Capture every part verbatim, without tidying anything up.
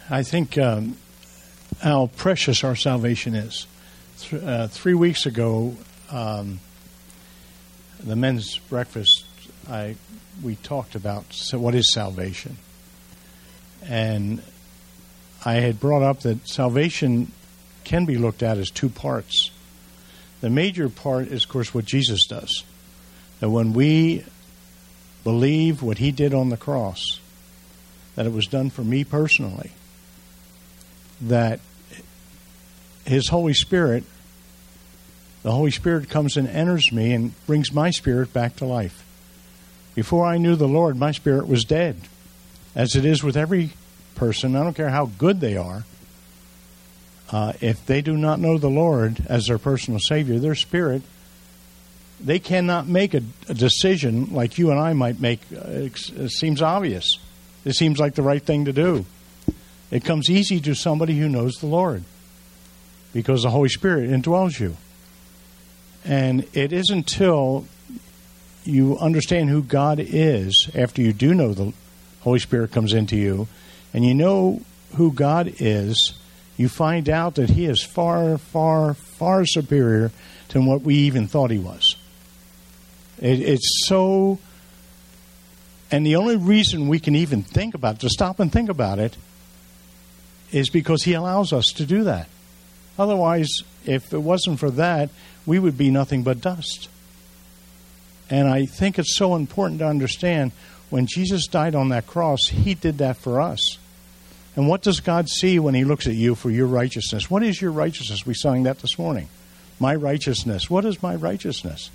I think um, how precious our salvation is. Th- uh, three weeks ago, um, the men's breakfast, I we talked about so what is salvation. And I had brought up that salvation can be looked at as two parts. The major part is, of course, what Jesus does. That when we believe what he did on the cross, that it was done for me personally, that his Holy Spirit, the Holy Spirit comes and enters me and brings my spirit back to life. Before I knew the Lord, my spirit was dead, as it is with every person. I don't care how good they are. Uh, if they do not know the Lord as their personal Savior, their spirit, they cannot make a, a decision like you and I might make. Uh, it, it seems obvious. It seems like the right thing to do. It comes easy to somebody who knows the Lord, because the Holy Spirit indwells you. And it isn't until you understand who God is, after you do know the Holy Spirit comes into you, and you know who God is, you find out that he is far, far, far superior to what we even thought he was. It, it's so... And the only reason we can even think about it, to stop and think about it, is because he allows us to do that. Otherwise, if it wasn't for that, we would be nothing but dust. And I think it's so important to understand, when Jesus died on that cross, he did that for us. And what does God see when he looks at you for your righteousness? What is your righteousness? We sang that this morning. My righteousness. What is my righteousness?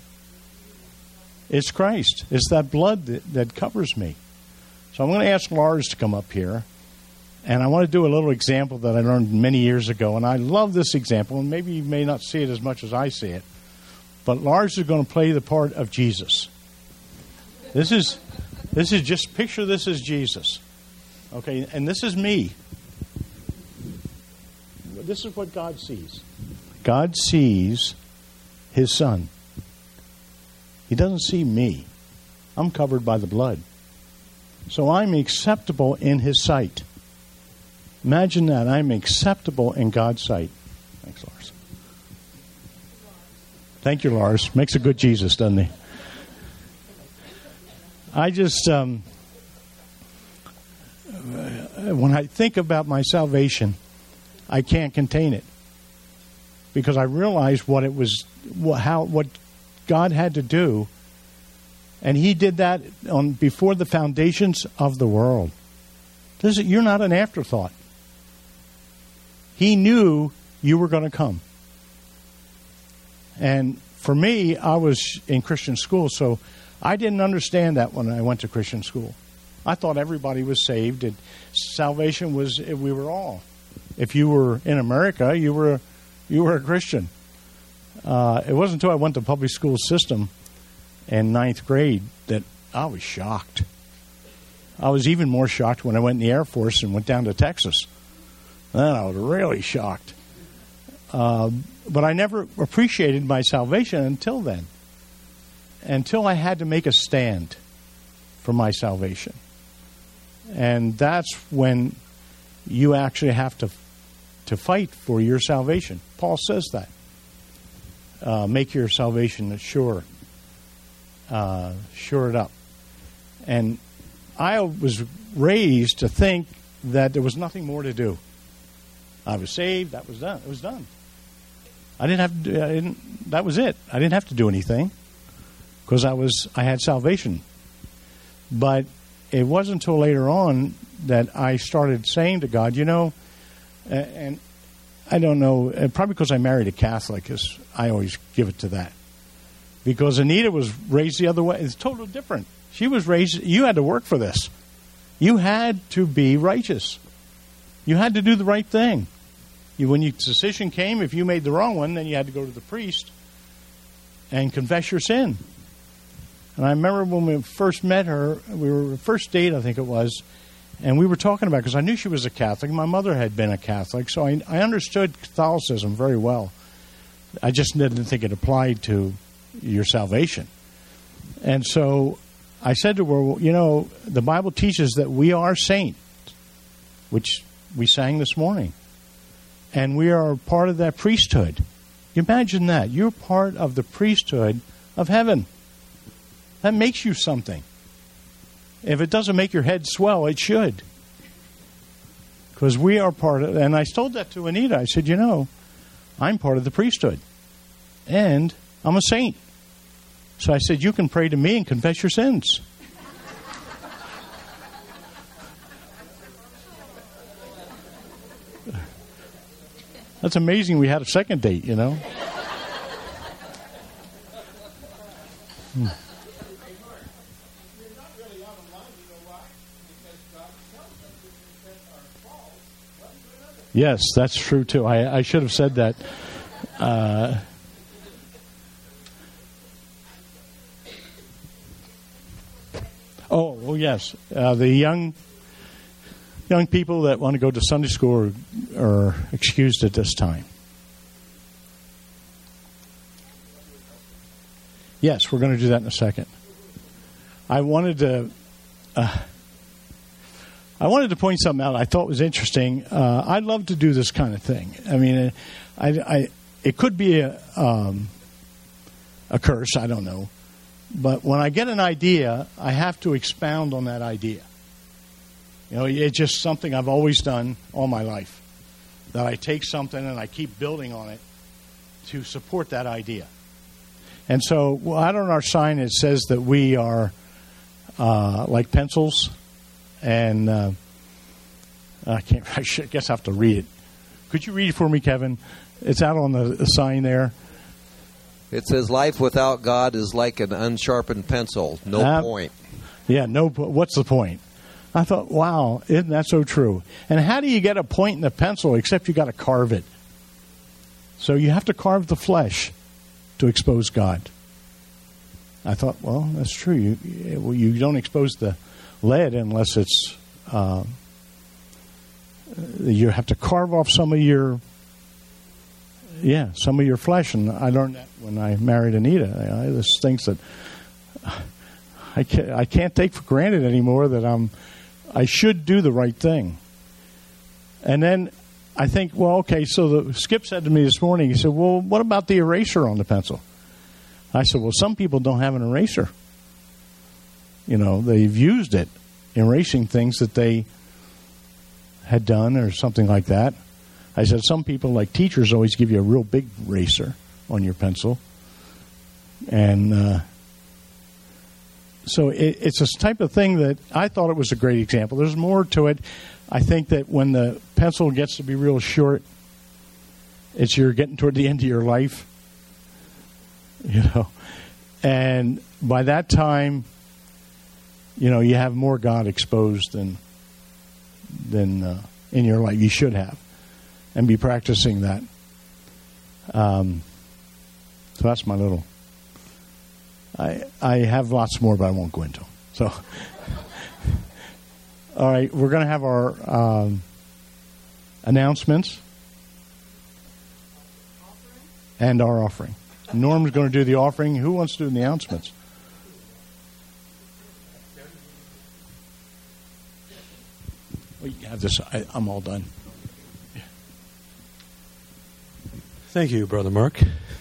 It's Christ. It's that blood that, that covers me. So I'm going to ask Lars to come up here. And I want to do a little example that I learned many years ago. And I love this example. And maybe you may not see it as much as I see it. But Lars is going to play the part of Jesus. This is, this is just, picture this as Jesus. Okay, and this is me. This is what God sees. God sees his Son. He doesn't see me. I'm covered by the blood. So I'm acceptable in his sight. Imagine that. I'm acceptable in God's sight. Thanks, Lars. Thank you, Lars. Makes a good Jesus, doesn't he? I just... Um, when I think about my salvation, I can't contain it, because I realize what it was, how what God had to do, and he did that on before the foundations of the world. This is, you're not an afterthought. He knew you were going to come. And for me, I was in Christian school, so I didn't understand that when I went to Christian school. I thought everybody was saved, and salvation was, we were all. If you were in America, you were you were a Christian. Uh, it wasn't until I went to public school system in ninth grade that I was shocked. I was even more shocked when I went in the Air Force and went down to Texas. Then I was really shocked. Uh, but I never appreciated my salvation until then. Until I had to make a stand for my salvation. And that's when you actually have to to fight for your salvation. Paul says that. Uh, make your salvation sure. Uh, sure it up. And I was raised to think that there was nothing more to do. I was saved. That was done. It was done. I didn't have to do, I didn't, that was it. I didn't have to do anything, because I was I had salvation. But it wasn't until later on that I started saying to God, you know, and I don't know, probably because I married a Catholic, because I always give it to that. Because Anita was raised the other way. It's totally different. She was raised, you had to work for this. You had to be righteous. You had to do the right thing. You, when your decision came, if you made the wrong one, then you had to go to the priest and confess your sin. And I remember when we first met her, we were first date, I think it was, and we were talking about it because I knew she was a Catholic. My mother had been a Catholic, so I, I understood Catholicism very well. I just didn't think it applied to your salvation. And so I said to her, well, you know, the Bible teaches that we are saints, which we sang this morning. And we are part of that priesthood. Imagine that. You're part of the priesthood of heaven. That makes you something. If it doesn't make your head swell, it should. Because we are part of, and I told that to Anita. I said, you know, I'm part of the priesthood. And I'm a saint. So I said, you can pray to me and confess your sins. That's amazing we had a second date, you know. Hmm. Yes, that's true too. I, I should have said that. Uh, oh, oh, yes. Uh, the young young people that want to go to Sunday school are, are excused at this time. Yes, we're going to do that in a second. I wanted to. Uh, I wanted to point something out I thought was interesting. Uh, I'd love to do this kind of thing. I mean, I, I, it could be a, um, a curse, I don't know. But when I get an idea, I have to expound on that idea. You know, it's just something I've always done all my life. That I take something and I keep building on it to support that idea. And so, well, out on our sign it says that we are uh, like pencils. And uh, I can't. I should, guess I have to read it. Could you read it for me, Kevin? It's out on the, the sign there. It says, "Life without God is like an unsharpened pencil. No uh, point." Yeah, no. What's the point? I thought, wow, isn't that so true? And how do you get a point in the pencil except you got to carve it? So you have to carve the flesh to expose God. I thought, well, that's true. You well, you don't expose the lead unless it's uh, you have to carve off some of your yeah some of your flesh, and I learned that when I married Anita. I, there's things that I can't, I can't take for granted anymore that I'm I should do the right thing. And then I think, well, okay, so the Skip said to me this morning, he said, well, what about the eraser on the pencil? I said, well, some people don't have an eraser. You know, they've used it, erasing things that they had done or something like that. I said, some people, like teachers, always give you a real big eraser on your pencil. And uh, so it, it's this type of thing that I thought it was a great example. There's more to it. I think that when the pencil gets to be real short, it's you're getting toward the end of your life. You know, and by that time, you know, you have more God exposed than than uh, in your life. You should have, and be practicing that. Um, so that's my little. I I have lots more, but I won't go into them. So, all right, we're going to have our um, announcements and our offering. Norm's going to do the offering. Who wants to do the announcements? Well, you can have this. I, I'm all done. Thank you, Brother Mark.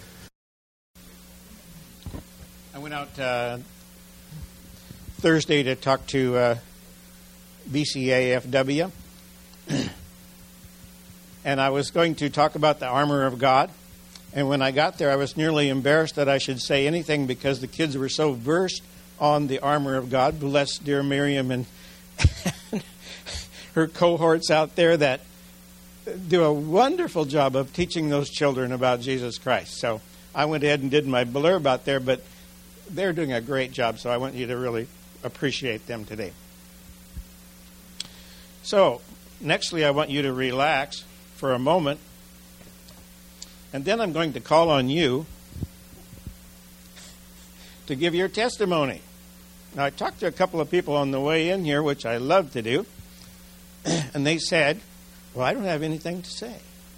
I went out uh, Thursday to talk to uh, B C A F W, and I was going to talk about the armor of God. And when I got there, I was nearly embarrassed that I should say anything because the kids were so versed on the armor of God. Bless dear Miriam and her cohorts out there that do a wonderful job of teaching those children about Jesus Christ. So I went ahead and did my blurb out there, but they're doing a great job, so I want you to really appreciate them today. So, nextly, I want you to relax for a moment. And then I'm going to call on you to give your testimony. Now, I talked to a couple of people on the way in here, which I love to do, and they said, well, I don't have anything to say.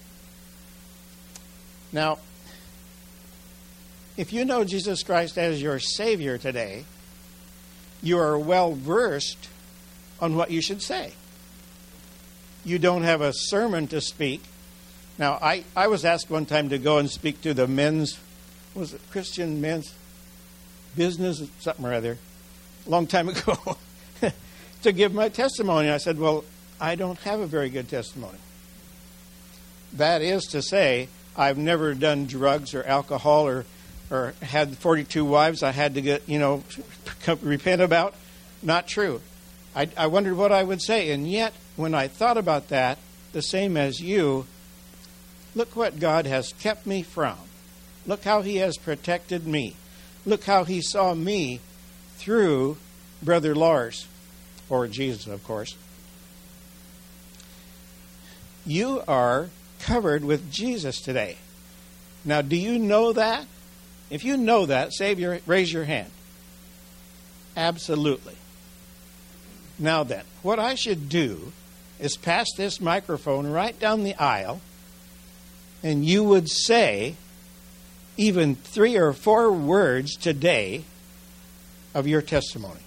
Now, if you know Jesus Christ as your Savior today, you are well versed on what you should say. you don't have a sermon to speak. Now, I, I was asked one time to go and speak to the men's, was it Christian men's business, something or other, a long time ago, to give my testimony. I said, well, I don't have a very good testimony. That is to say, I've never done drugs or alcohol or, or had forty-two wives I had to get, you know, repent about. Not true. I, I wondered what I would say. And yet, when I thought about that, the same as you, look what God has kept me from. Look how He has protected me. Look how He saw me through Brother Lars, or Jesus, of course. You are covered with Jesus today. Now, do you know that? If you know that, save your, raise your hand. Absolutely. Now then, what I should do is pass this microphone right down the aisle, and you would say even three or four words today of your testimony.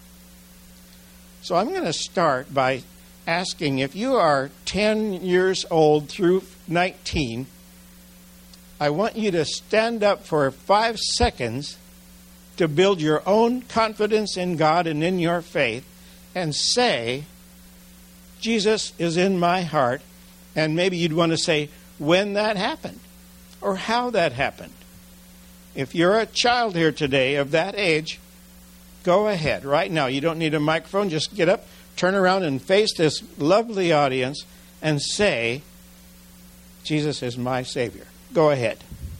So I'm going to start by asking, if you are ten years old through nineteen, I want you to stand up for five seconds to build your own confidence in God and in your faith and say, Jesus is in my heart. And maybe you'd want to say when that happened or how that happened. If you're a child here today of that age, go ahead right now. You don't need a microphone. Just get up, turn around and face this lovely audience and say, Jesus is my Savior. Go ahead.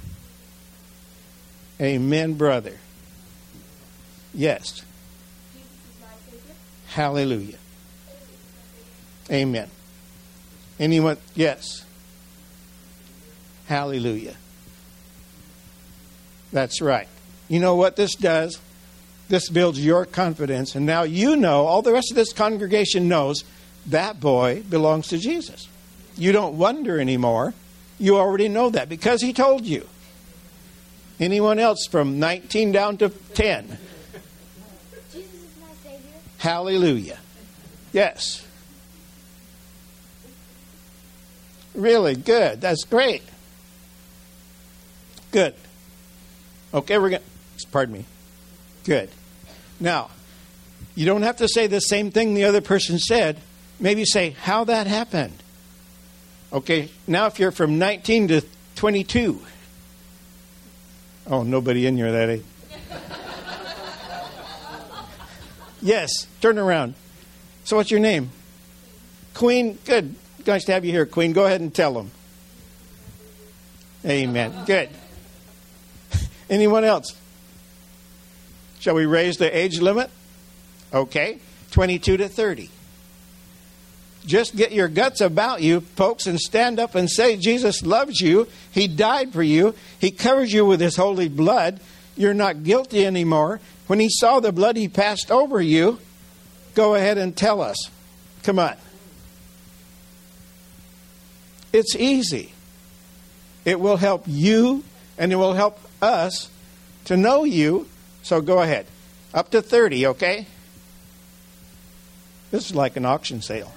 Amen, brother. Yes. Jesus is my Savior. Hallelujah. Amen. Anyone? Yes. Hallelujah. That's right. You know what this does? This builds your confidence, and now you know, all the rest of this congregation knows, that boy belongs to Jesus. You don't wonder anymore. You already know that because He told you. Anyone else from nineteen down to ten? Jesus is my Savior. Hallelujah. Yes. Really good. That's great. Good. Okay, we're going to, pardon me. Good. Now, you don't have to say the same thing the other person said. Maybe say how that happened. Okay, now if you're from nineteen to twenty-two. Oh, nobody in here that age. Yes, turn around. So what's your name? Queen. Good. Nice to have you here, Queen. Go ahead and tell them. Amen. Good. Anyone else? Shall we raise the age limit? Okay. twenty-two to thirty. Just get your guts about you, folks, and stand up and say, Jesus loves you. He died for you. He covers you with His holy blood. You're not guilty anymore. When He saw the blood, He passed over you. Go ahead and tell us. Come on. It's easy. It will help you, and it will help us to know you. So go ahead. Up to thirty, okay? This is like an auction sale.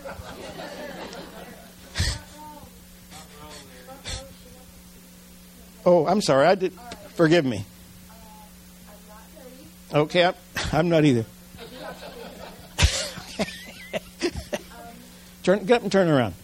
Oh, I'm sorry. I did. Forgive me. Okay, I'm, I'm not either. Turn, get up and turn around.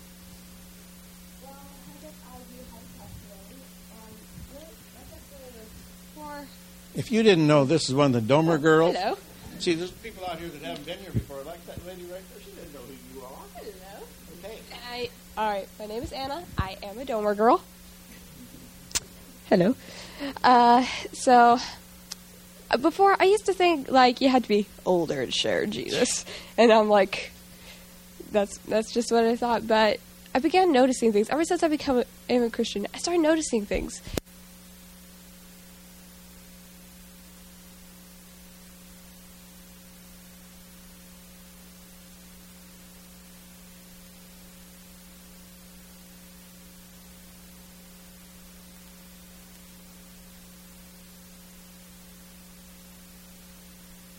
If you didn't know, this is one of the Domer girls. Hello. See, there's people out here that haven't been here before. Like that lady right there. She didn't know who you are. Hello. Okay. I, all right, my name is Anna. I am a Domer girl. Hello. Uh, so, uh, before, I used to think, like, you had to be older to share Jesus. And I'm like, that's that's just what I thought. But I began noticing things. Ever since I became a, a Christian, I started noticing things.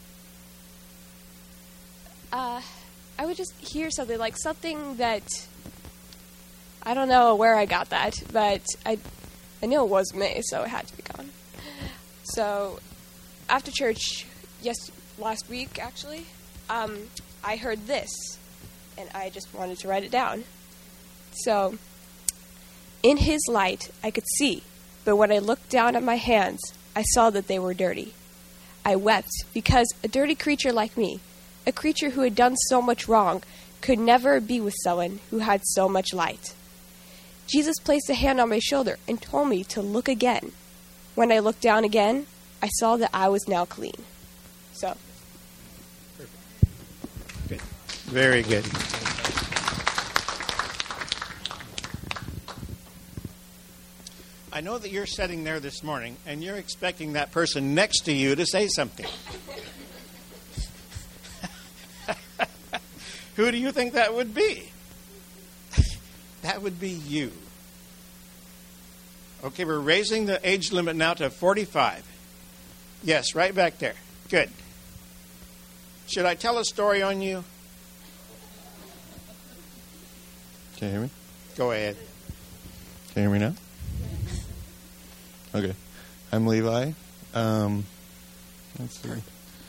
Uh, I would just hear something, like something that I don't know where I got that, but I, I knew it was me, so it had to be gone. So, after church, yes, last week actually, um, I heard this, and I just wanted to write it down. So, in his light, I could see, but when I looked down at my hands, I saw that they were dirty. I wept because a dirty creature like me, a creature who had done so much wrong, could never be with someone who had so much light. Jesus placed a hand on my shoulder and told me to look again. When I looked down again, I saw that I was now clean. So. Good. Very good. I know that you're sitting there this morning and you're expecting that person next to you to say something. Who do you think that would be? That would be you. Okay, we're raising the age limit now to forty-five. Yes, right back there. Good. Should I tell a story on you? Can you hear me? Go ahead. Can you hear me now? Okay. I'm Levi. Um, let's see.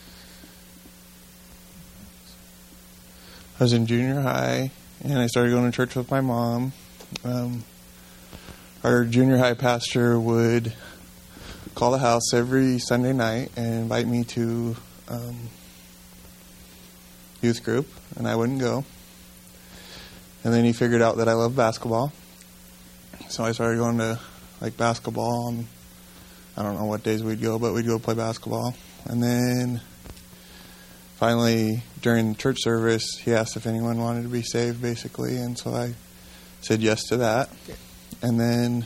I was in junior high, and I started going to church with my mom. Um, our junior high pastor would call the house every Sunday night and invite me to um, youth group, and I wouldn't go. And then he figured out that I love basketball, so I started going to like basketball. And I don't know what days we'd go, but we'd go play basketball. And then finally, during church service, he asked if anyone wanted to be saved, basically, and so I said yes to that. Okay. And then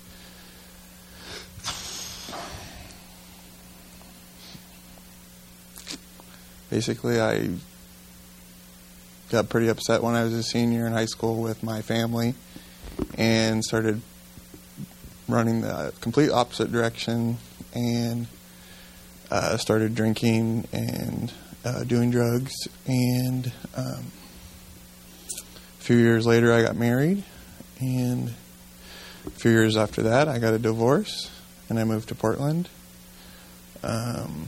basically I got pretty upset when I was a senior in high school with my family and started running the complete opposite direction and uh, started drinking and uh, doing drugs. And um, a few years later, I got married. And a few years after that, I got a divorce and I moved to Portland. Um,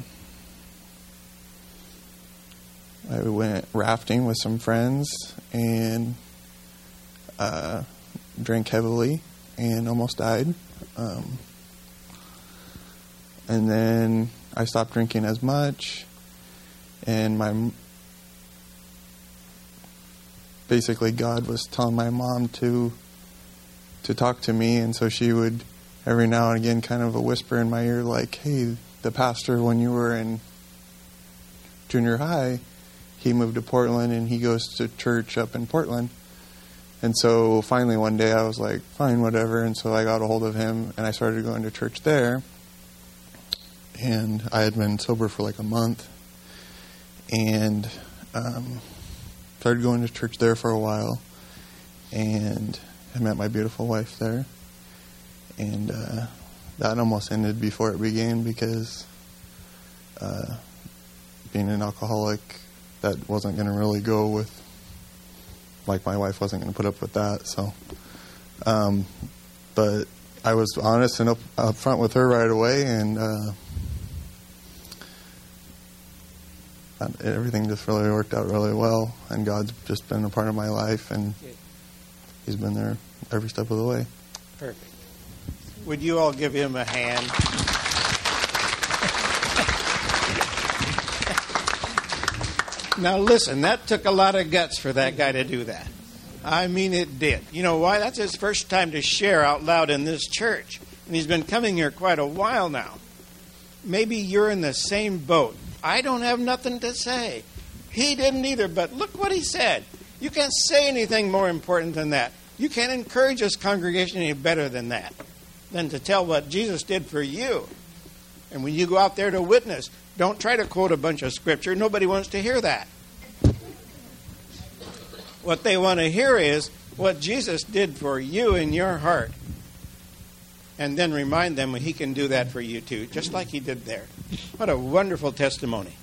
I went rafting with some friends and uh, drank heavily and almost died. Um, and then I stopped drinking as much, and my basically God was telling my mom to to talk to me, and so she would every now and again kind of a whisper in my ear like, hey, the pastor when you were in junior high, he moved to Portland and he goes to church up in Portland. And so finally one day I was like, fine, whatever. And so I got a hold of him and I started going to church there. And I had been sober for like a month. And um, started going to church there for a while. And I met my beautiful wife there. And uh, that almost ended before it began because uh, being an alcoholic, that wasn't going to really go with, like my wife wasn't going to put up with that. So, um, but I was honest and up, up front with her right away, and uh, everything just really worked out really well. And God's just been a part of my life, and He's been there every step of the way. Perfect. Would you all give him a hand? Now listen, that took a lot of guts for that guy to do that. I mean, it did. You know why? That's his first time to share out loud in this church. And he's been coming here quite a while now. Maybe you're in the same boat. I don't have nothing to say. He didn't either, but look what he said. You can't say anything more important than that. You can't encourage this congregation any better than that, than to tell what Jesus did for you. And when you go out there to witness, don't try to quote a bunch of scripture. Nobody wants to hear that. What they want to hear is what Jesus did for you in your heart. And then remind them he can do that for you too, just like he did there. What a wonderful testimony.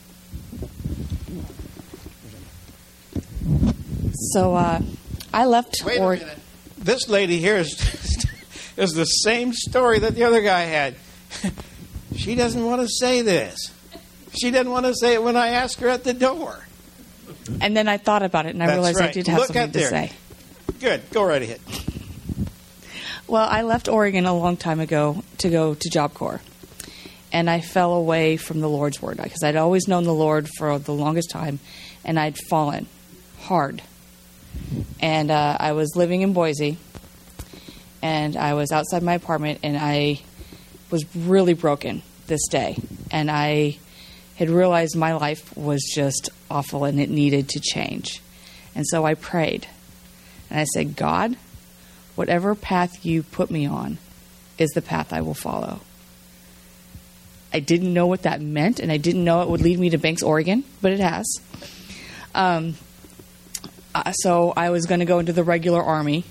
So uh, I left Wait or- a minute. this lady here is, is the same story that the other guy had. She doesn't want to say this. She didn't want to say it when I asked her at the door. And then I thought about it, and I That's realized right. I did have Look something out to there. say. Good. Go right ahead. Well, I left Oregon a long time ago to go to Job Corps. And I fell away from the Lord's Word because I'd always known the Lord for the longest time, and I'd fallen hard. And uh, I was living in Boise, and I was outside my apartment, and I was really broken this day. And I had realized my life was just awful and it needed to change. And so I prayed, and I said, God, whatever path you put me on is the path I will follow. I didn't know what that meant, and I didn't know it would lead me to Banks, Oregon, but it has. Um, uh, so I was going to go into the regular Army.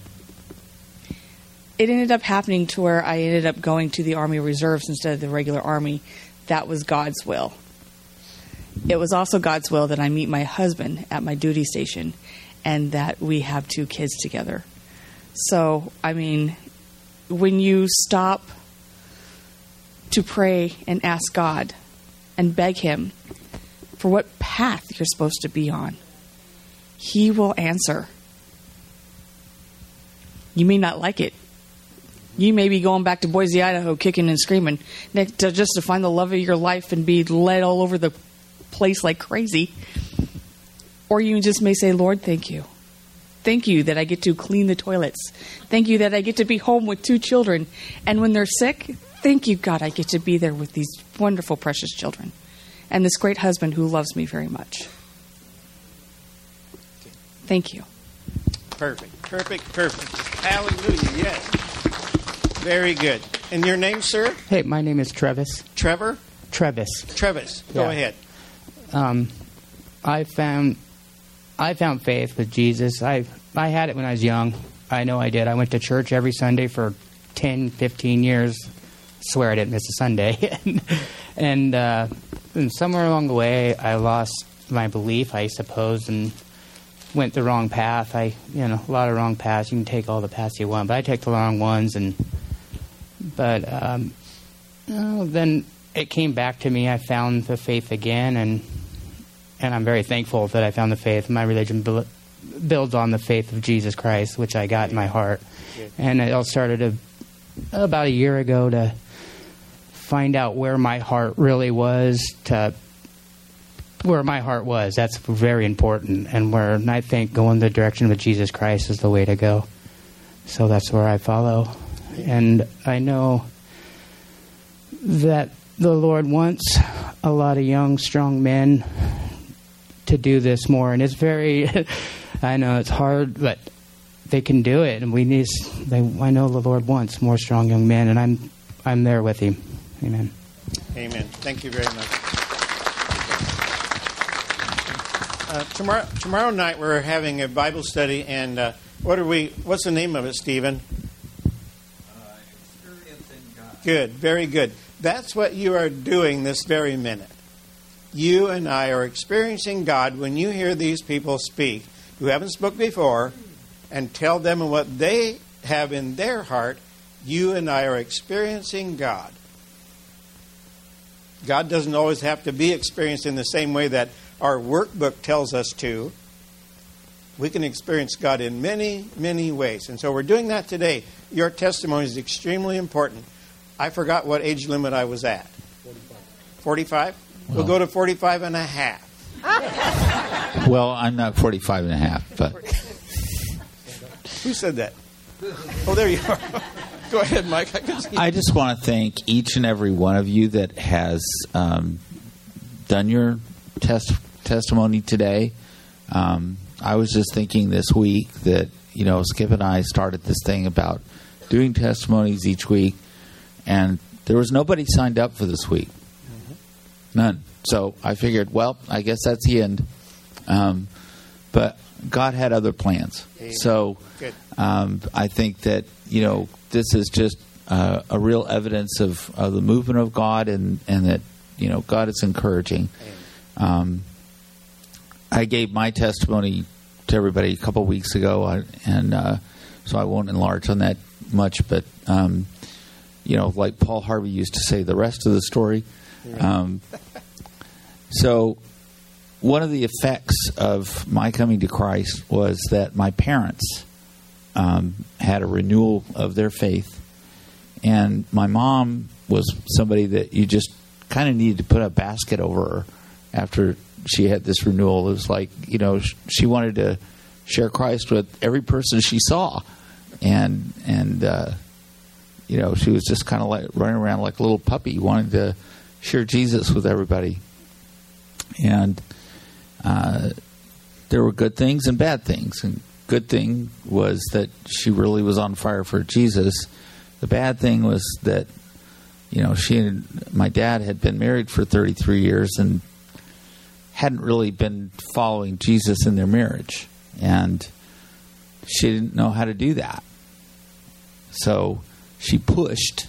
It ended up happening to where I ended up going to the Army Reserves instead of the regular Army. That was God's will. It was also God's will that I meet my husband at my duty station and that we have two kids together. So, I mean, when you stop to pray and ask God and beg Him for what path you're supposed to be on, He will answer. You may not like it. You may be going back to Boise, Idaho, kicking and screaming just to find the love of your life and be led all over the place like crazy. Or you just may say, Lord, thank you. Thank you that I get to clean the toilets. Thank you that I get to be home with two children. And when they're sick, thank you, God, I get to be there with these wonderful, precious children. And this great husband who loves me very much. Thank you. Perfect, perfect, perfect. Hallelujah, yes. Very good. And your name, sir? Hey, my name is Travis. Trevor? Travis. Travis, go Yeah. ahead. Um, I found I found faith with Jesus. I I had it when I was young. I know I did. I went to church every Sunday for ten, fifteen years. Swear I didn't miss a Sunday. and, uh, and somewhere along the way, I lost my belief, I suppose, and went the wrong path. I, you know, a lot of wrong paths. You can take all the paths you want, but I took the wrong ones. And but um, oh, then it came back to me. I found the faith again, and and I'm very thankful that I found the faith. My religion bu- builds on the faith of Jesus Christ, which I got in my heart. And it all started a, about a year ago to find out where my heart really was, to where my heart was. That's very important. And where and I think going the direction of Jesus Christ is the way to go. So that's where I follow. And I know that the Lord wants a lot of young, strong men to do this more. And it's very, I know it's hard, but they can do it. And we need, they, I know the Lord wants more strong young men, and I'm I'm there with Him. Amen. Amen. Thank you very much. Uh, tomorrow, tomorrow night we're having a Bible study, and uh, what are we? What's the name of it, Stephen? Uh, experiencing God. Good, very good. That's what you are doing this very minute. You and I are experiencing God when you hear these people speak who haven't spoke before, and tell them what they have in their heart. You and I are experiencing God. God doesn't always have to be experienced in the same way that our workbook tells us to. We can experience God in many, many ways. And so we're doing that today. Your testimony is extremely important. I forgot what age limit I was at. forty-five. forty-five? Well, we'll go to forty-five and a half. Well, I'm not forty-five and a half, but... Who said that? Oh, there you are. Go ahead, Mike. I, can see I just want to thank each and every one of you that has um, done your test testimony today. Um, I was just thinking this week that, you know, Skip and I started this thing about doing testimonies each week, and there was nobody signed up for this week. Mm-hmm. None. So I figured, well, I guess that's the end. Um, but God had other plans. Amen. So um, I think that, you know, this is just uh, a real evidence of, of the movement of God, and, and that, you know, God is encouraging. Um, I gave my testimony to everybody a couple weeks ago, and uh, so I won't enlarge on that much. But um, you know, like Paul Harvey used to say, the rest of the story. Um, so one of the effects of my coming to Christ was that my parents um, had a renewal of their faith, and my mom was somebody that you just kind of needed to put a basket over her after she had this renewal. It was like, you know, she wanted to share Christ with every person she saw, and and uh, you know, she was just kind of like running around like a little puppy, wanting to share Jesus with everybody. And uh, there were good things and bad things. And good thing was that she really was on fire for Jesus. The bad thing was that, you know, she and my dad had been married for thirty-three years and hadn't really been following Jesus in their marriage. And she didn't know how to do that. So she pushed,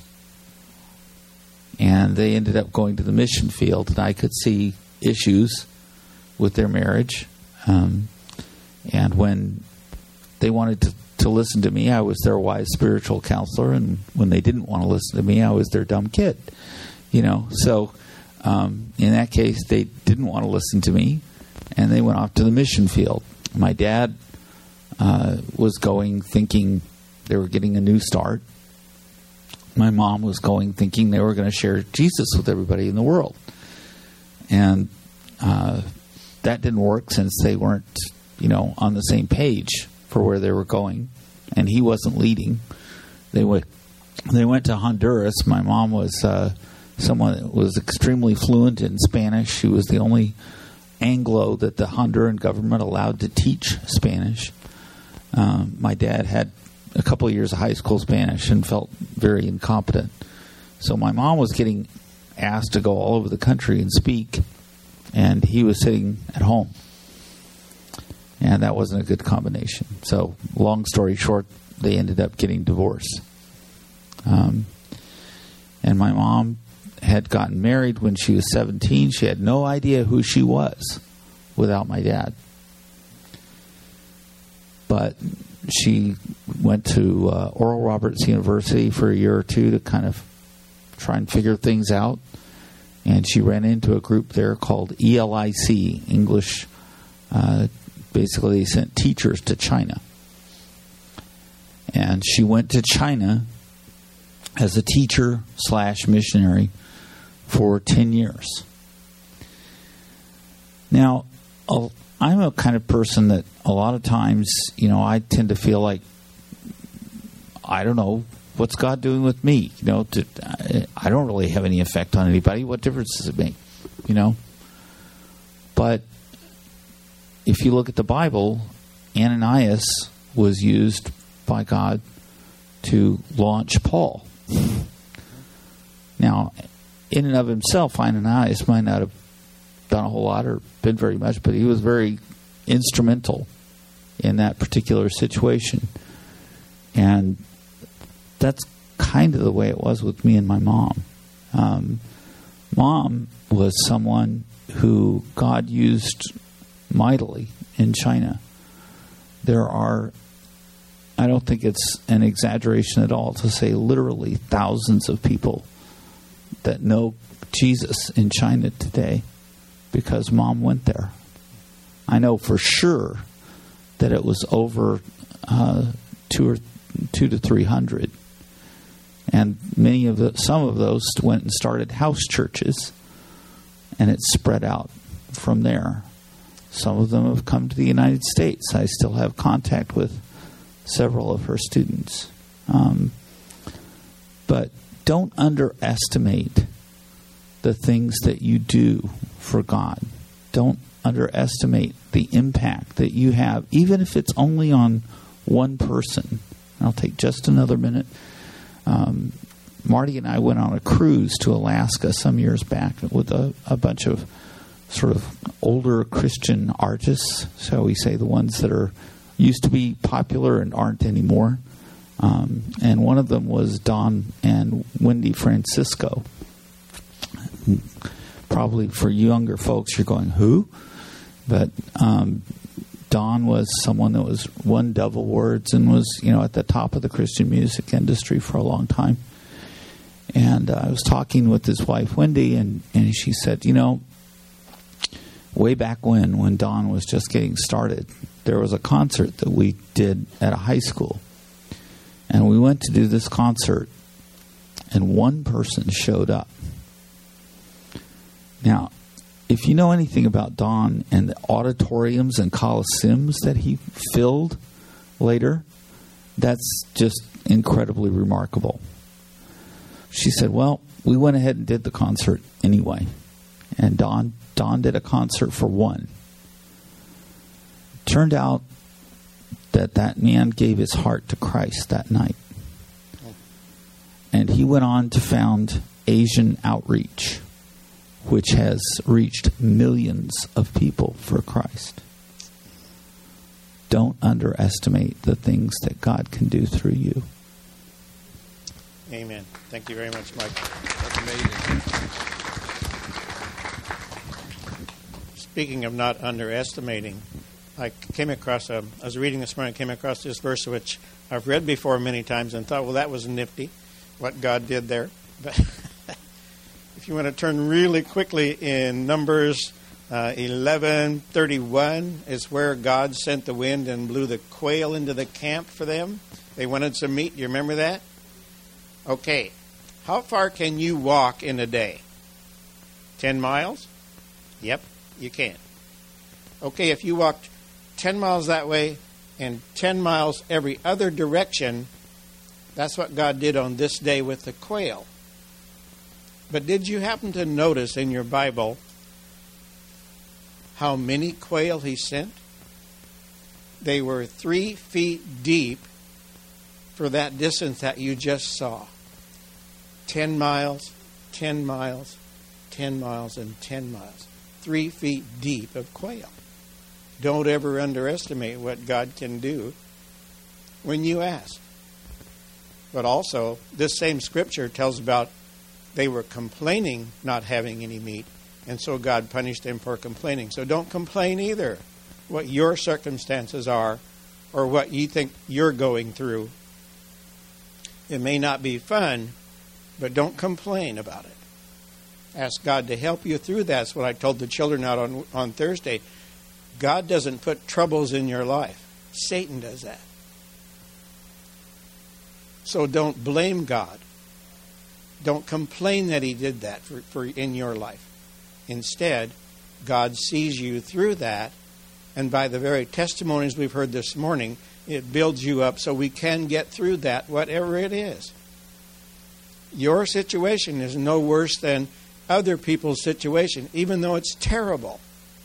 and they ended up going to the mission field, and I could see issues with their marriage. Um, and when they wanted to, to listen to me, I was their wise spiritual counselor, and when they didn't want to listen to me, I was their dumb kid. You know, so um, in that case, they didn't want to listen to me, and they went off to the mission field. My dad uh, was going thinking they were getting a new start. My mom was going thinking they were going to share Jesus with everybody in the world. And uh, that didn't work since they weren't, you know, on the same page for where they were going. And he wasn't leading. They went, they went to Honduras. My mom was uh, someone that was extremely fluent in Spanish. She was the only Anglo that the Honduran government allowed to teach Spanish. Um, my dad had a couple of years of high school Spanish and felt very incompetent. So my mom was getting asked to go all over the country and speak, and he was sitting at home. And that wasn't a good combination. So long story short, they ended up getting divorced. Um, and my mom had gotten married when she was seventeen. She had no idea who she was without my dad. But she went to uh, Oral Roberts University for a year or two to kind of try and figure things out. And she ran into a group there called E L I C, English. Uh, basically, they sent teachers to China. And she went to China as a teacher slash missionary for ten years. Now, I'm a kind of person that a lot of times, you know, I tend to feel like, I don't know, what's God doing with me? You know, to, I don't really have any effect on anybody. What difference does it make? You know? But if you look at the Bible, Ananias was used by God to launch Paul. Now, in and of himself, Ananias might not have done a whole lot or been very much, but he was very instrumental in that particular situation. And that's kind of the way it was with me and my mom. Um, mom was someone who God used mightily in China. There are, I don't think it's an exaggeration at all to say literally thousands of people that know Jesus in China today because Mom went there. I know for sure that it was over uh, two or two to three hundred, and many of the some of those went and started house churches, and it spread out from there. Some of them have come to the United States. I still have contact with several of her students, um, but don't underestimate the things that you do for God. Don't underestimate the impact that you have, even if it's only on one person. I'll take just another minute. Um, Marty and I went on a cruise to Alaska some years back with a, a bunch of sort of older Christian artists, shall we say, the ones that are used to be popular and aren't anymore. Um, and one of them was Don and Wendy Francisco. Probably for younger folks, you're going, who? But um, Don was someone that was won double words and was, you know, at the top of the Christian music industry for a long time. And uh, I was talking with his wife, Wendy, and, and she said, you know, way back when, when Don was just getting started, there was a concert that we did at a high school. And we went to do this concert, and one person showed up. Now, if you know anything about Don and the auditoriums and coliseums that he filled later, that's just incredibly remarkable. She said, well, we went ahead and did the concert anyway. And Don, Don did a concert for one. Turned out that that man gave his heart to Christ that night. And he went on to found Asian Outreach, which has reached millions of people for Christ. Don't underestimate the things that God can do through you. Amen. Thank you very much, Mike. That's amazing. Speaking of not underestimating, I came across a, I was reading this morning, I came across this verse which I've read before many times and thought, well, that was nifty, what God did there. But if you want to turn really quickly in Numbers uh, eleven thirty-one, is where God sent the wind and blew the quail into the camp for them. They wanted some meat. Do you remember that? Okay. How far can you walk in a day? Ten miles? Yep, you can. Okay, if you walked ten miles that way and ten miles every other direction, that's what God did on this day with the quail. But did you happen to notice in your Bible how many quail he sent? They were three feet deep for that distance that you just saw. Ten miles, ten miles, ten miles, and ten miles. Three feet deep of quail. Don't ever underestimate what God can do when you ask. But also, this same scripture tells about they were complaining not having any meat, and so God punished them for complaining. So don't complain either what your circumstances are or what you think you're going through. It may not be fun, but don't complain about it. Ask God to help you through that. That's what I told the children out on, on Thursday. God doesn't put troubles in your life. Satan does that. So don't blame God. Don't complain that he did that for, for in your life. Instead, God sees you through that, and by the very testimonies we've heard this morning, it builds you up so we can get through that, whatever it is. Your situation is no worse than other people's situation, even though it's terrible.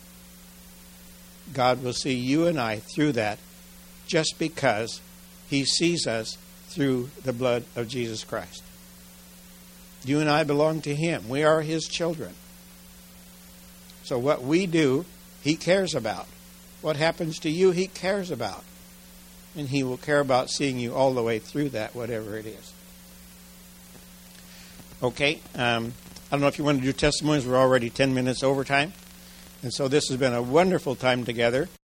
God will see you and I through that just because he sees us through the blood of Jesus Christ. You and I belong to him. We are his children. So what we do, he cares about. What happens to you, he cares about. And he will care about seeing you all the way through that, whatever it is. Okay, um, I don't know if you want to do testimonies. We're already ten minutes over time. And so this has been a wonderful time together.